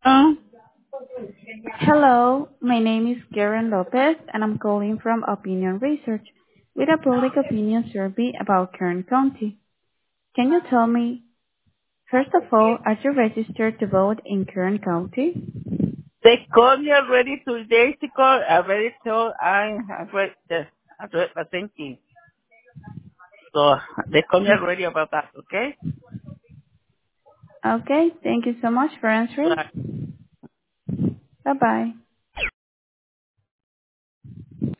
Um, Hello, my name is Karen Lopez, and I'm calling from Opinion Research with a public opinion survey about Kern County. Can you tell me, first of all, are you registered to vote in Kern County? they called me already 2 days ago. I already told I read the thinking. So they called me already about that, okay? Okay, thank you so much for answering. Bye. Bye-bye.